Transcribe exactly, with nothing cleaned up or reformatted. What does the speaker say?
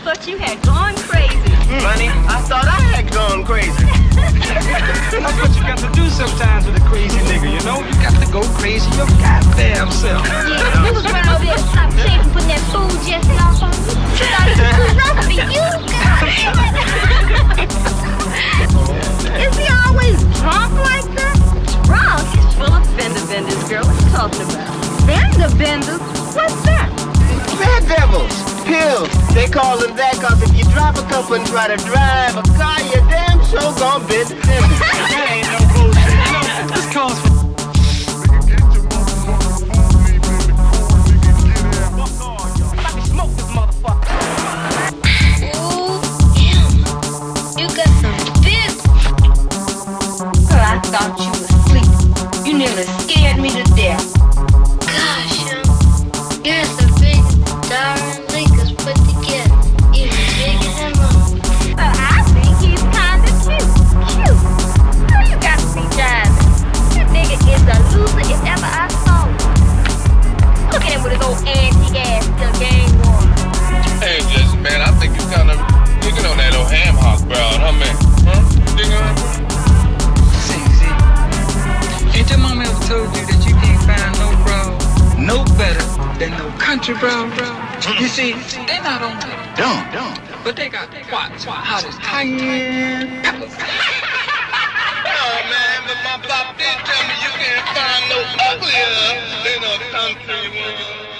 thought you had gone crazy. Honey, I thought I had gone crazy. That's what you got to do sometimes with a crazy nigga, you know? You got to go crazy your goddamn self. Yeah, you was running over there and stop chasing, putting that food just off on me. You thought it was too rough for you, God. Is he always drunk like that? Drunk? He's full of fender benders, girl. What you talking about? Fender benders? What's that? Bad devils, pills. They call them that cause if you drop a couple and try to drive a car, you damn sure gon' bend the fender. That ain't no bullshit. You know, this calls for... I thought you was asleep. You nearly scared me to death. Gosh, um, you're the biggest darling Lakers put together. Even bigger than mine. But I think he's kinda cute. Cute? Girl, you got to be jiving. That nigga is a loser if ever I saw one. Look at him with his old antique ass still game warm. Hey, Jesse, man, I think you kind of digging on that old ham hock brown, huh, man? Huh? Digging on it? Ain't your mama ever told you that you can't find no bro no better than no country bro, bro? You see, they not only dumb, dumb, but they got what? Hot as cayenne pepper. Oh, man, but my pop did tell me you can't find no uglier than a country woman.